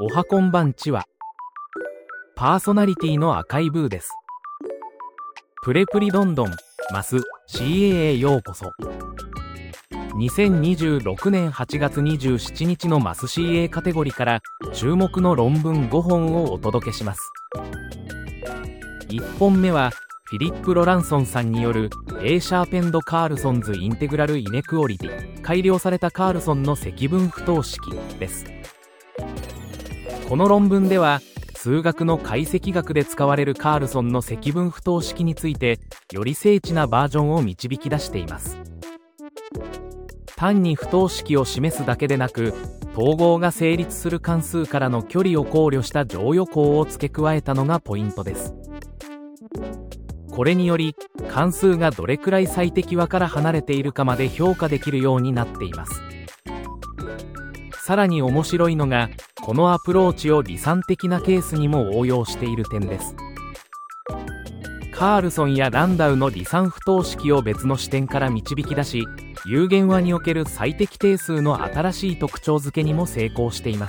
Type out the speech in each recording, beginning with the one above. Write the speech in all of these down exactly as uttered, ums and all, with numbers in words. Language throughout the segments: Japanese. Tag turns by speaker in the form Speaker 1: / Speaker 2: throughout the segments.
Speaker 1: おはこんばんちは。パーソナリティの赤いブーです。プレプリどんどんマス シーエー へようこそ。にせんにじゅうろくねんはちがつにじゅうしちにちのマス シーエー カテゴリーから注目の論文ごほんをお届けします。いっぽんめはフィリップ・ロランソンさんによる A シャーペンド・カールソンズ・インテグラル・イネクオリティ改良されたカールソンの積分不等式です。この論文では数学の解析学で使われるカールソンの積分不等式についてより精緻なバージョンを導き出しています。単に不等式を示すだけでなく、統合が成立する関数からの距離を考慮した乗与項を付け加えたのがポイントです。これにより関数がどれくらい最適和から離れているかまで評価できるようになっています。さらに面白いのが、このアプローチを離散的なケースにも応用している点です。カールソンやランダウの離散不等式を別の視点から導き出し、有限和における最適定数の新しい特徴付けにも成功しています。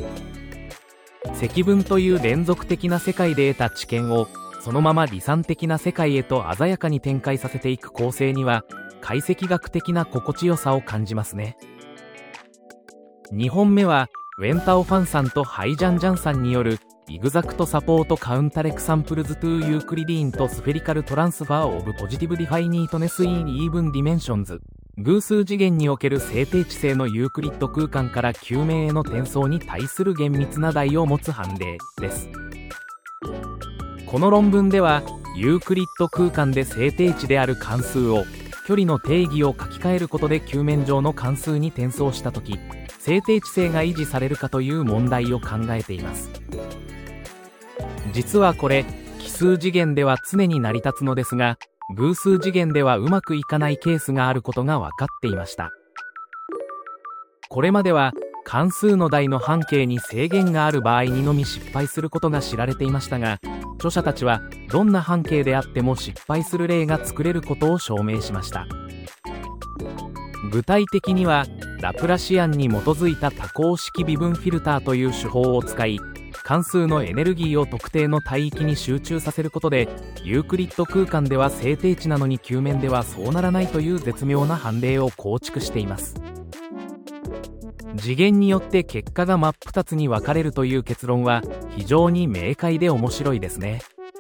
Speaker 1: 積分という連続的な世界で得た知見をそのまま離散的な世界へと鮮やかに展開させていく構成には解析学的な心地よさを感じますね。にほんめはウェンタオファンさんとハイジャンジャンさんによるイグザクトサポートカウンタレクサンプルズトゥーユークリディーンとスフェリカルトランスファーオブポジティブディファイニートネスインイーブンディメンションズ偶数次元における正定値性のユークリッド空間から究明への転送に対する厳密な題を持つ判例です。この論文ではユークリッド空間で正定値である関数を距離の定義を書き換えることで球面上の関数に転送したとき、正定値性が維持されるかという問題を考えています。実はこれ奇数次元では常に成り立つのですが、偶数次元ではうまくいかないケースがあることが分かっていました。これまでは関数の題の半径に制限がある場合にのみ失敗することが知られていましたが、著者たちはどんな半径であっても失敗する例が作れることを証明しました。具体的にはラプラシアンに基づいた多項式微分フィルターという手法を使い、関数のエネルギーを特定の帯域に集中させることで、ユークリッド空間では正定値なのに球面ではそうならないという絶妙な判例を構築しています。次元によって結果が真っ二つに分かれるという結論は非常に明快で面白いですね。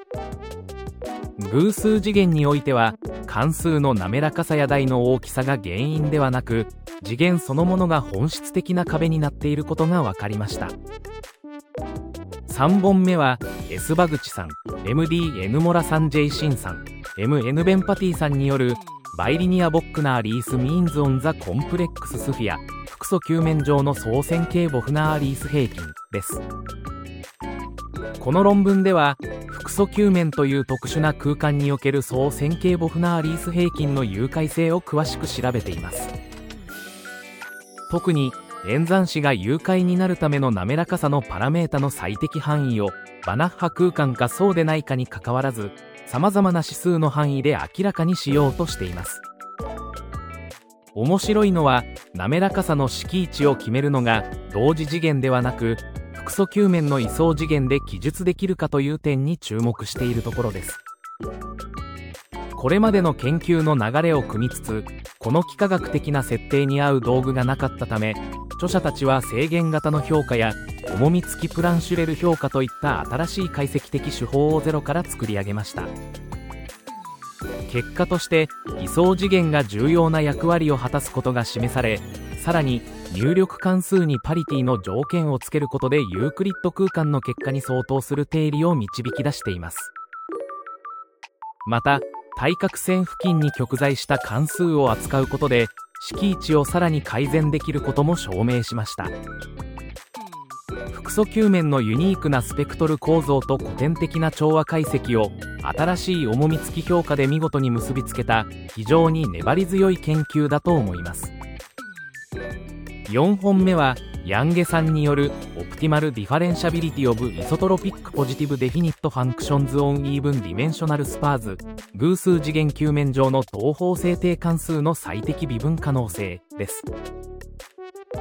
Speaker 1: 偶数次元においては関数の滑らかさや題の大きさが原因ではなく、次元そのものが本質的な壁になっていることが分かりました。さんぼんめは S バグチさん、エムディー エヌモラさん、ジェイシンさん、エムエヌ ベンパティさんによるバイリニアボックナーリースミーンズオンザコンプレックススフィア複素球面上の総線形ボフナーリース平均です。この論文では複素球面という特殊な空間における総線形ボフナーリース平均の有解性を詳しく調べています。特に演算子が有解になるための滑らかさのパラメータの最適範囲をバナッハ空間かそうでないかにかかわらず、さまざまな指数の範囲で明らかにしようとしています。面白いのは滑らかさの式位置を決めるのが同時次元ではなく複素球面の位相次元で記述できるかという点に注目しているところです。これまでの研究の流れを組みつつ、この幾何学的な設定に合う道具がなかったため、著者たちは制限型の評価や重み付きプランシュレル評価といった新しい解析的手法をゼロから作り上げました。結果として位相次元が重要な役割を果たすことが示され、さらに入力関数にパリティの条件をつけることでユークリッド空間の結果に相当する定理を導き出しています。また対角線付近に極在した関数を扱うことで式位置をさらに改善できることも証明しました。複素球面のユニークなスペクトル構造と古典的な調和解析を新しい重み付き評価で見事に結びつけた非常に粘り強い研究だと思います。よんほんめはヤンゲさんによるオプティマルディファレンシャビリティオブイソトロピックポジティブデフィニットファンクションズオンイーブンディメンショナルスパーズ偶数次元球面上の等方制定関数の最適微分可能性です。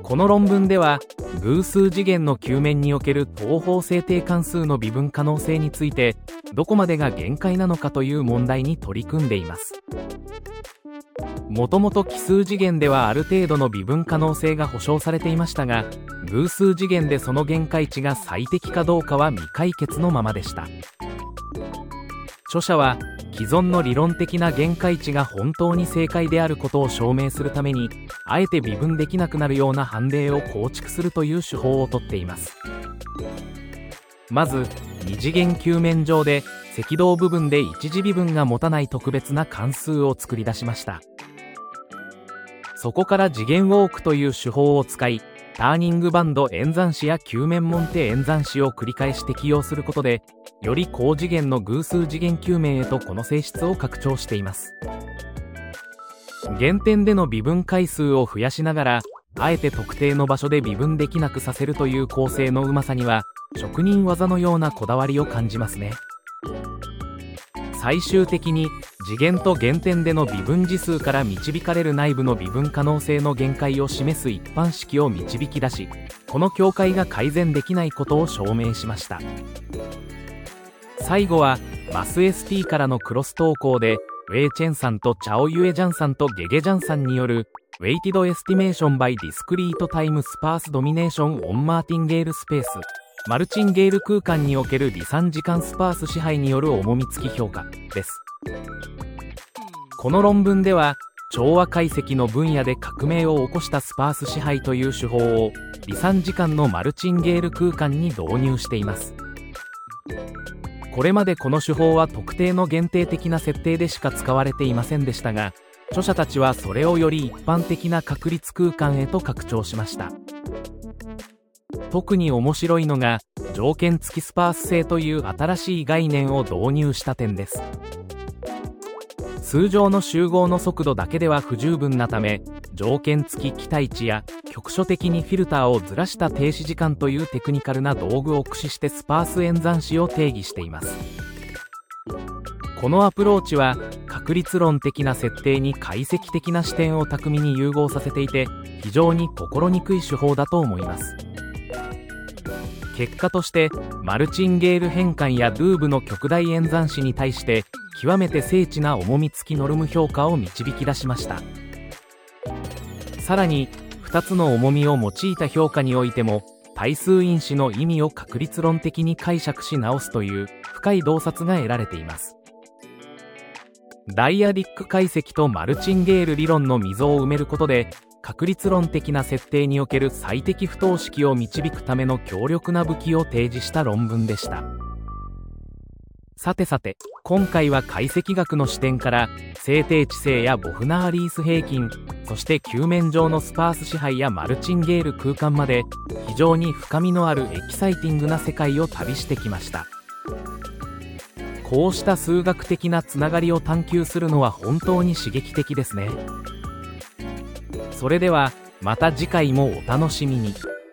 Speaker 1: この論文では偶数次元の球面における等方正定関数の微分可能性についてどこまでが限界なのかという問題に取り組んでいます。もともと奇数次元ではある程度の微分可能性が保証されていましたが、偶数次元でその限界値が最適かどうかは未解決のままでした。著者は既存の理論的な限界値が本当に正解であることを証明するために、あえて微分できなくなるような判例を構築するという手法をとっています。まず二次元球面上で赤道部分で一次微分が持たない特別な関数を作り出しました。そこから次元ウォークという手法を使い、ターニングバンド演算子や球面モンテ演算子を繰り返し適用することで、より高次元の偶数次元球面へとこの性質を拡張しています。原点での微分回数を増やしながら、あえて特定の場所で微分できなくさせるという構成のうまさには、職人技のようなこだわりを感じますね。最終的に次元と原点での微分次数から導かれる内部の微分可能性の限界を示す一般式を導き出し、この境界が改善できないことを証明しました。最後はマス エスティー からのクロス投稿で、ウェイ・チェンさんとチャオ・ユエジャンさんとゲゲジャンさんによるウェイティドエスティメーションバイディスクリートタイムスパースドミネーションオンマーティンゲールスペースマルチンゲール空間における離散時間スパース支配による重み付き評価です。この論文では調和解析の分野で革命を起こしたスパース支配という手法を離散時間のマルチンゲール空間に導入しています。これまでこの手法は特定の限定的な設定でしか使われていませんでしたが、著者たちはそれをより一般的な確率空間へと拡張しました。特に面白いのが条件付きスパース性という新しい概念を導入した点です。通常の集合の速度だけでは不十分なため、条件付き期待値や局所的にフィルターをずらした停止時間というテクニカルな道具を駆使してスパース演算子を定義しています。このアプローチは確率論的な設定に解析的な視点を巧みに融合させていて、非常に心にくい手法だと思います。結果としてマルチンゲール変換やルーブの極大演算子に対して極めて精緻な重み付きノルム評価を導き出しました。さらにふたつの重みを用いた評価においても対数因子の意味を確率論的に解釈し直すという深い洞察が得られています。ダイアディック解析とマルチンゲール理論の溝を埋めることで、確率論的な設定における最適不等式を導くための強力な武器を提示した論文でした。さてさて、今回は解析学の視点から正定値性やボフナーリース平均、そして球面上のスパース支配やマルチンゲール空間まで非常に深みのあるエキサイティングな世界を旅してきました。こうした数学的なつながりを探求するのは本当に刺激的ですね。それではまた次回もお楽しみに。